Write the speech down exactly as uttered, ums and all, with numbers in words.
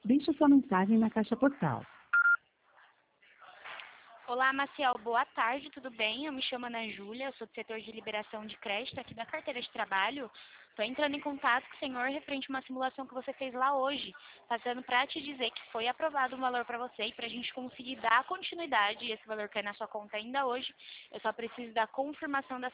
Deixe sua mensagem na caixa postal. Olá, Maciel, boa tarde, tudo bem? Eu me chamo Ana Júlia, eu sou do setor de liberação de crédito aqui da carteira de trabalho. Estou entrando em contato com o senhor referente a uma simulação que você fez lá hoje, passando para te dizer que foi aprovado um valor para você e para a gente conseguir dar continuidade e esse valor cair na sua conta ainda hoje, eu só preciso da confirmação da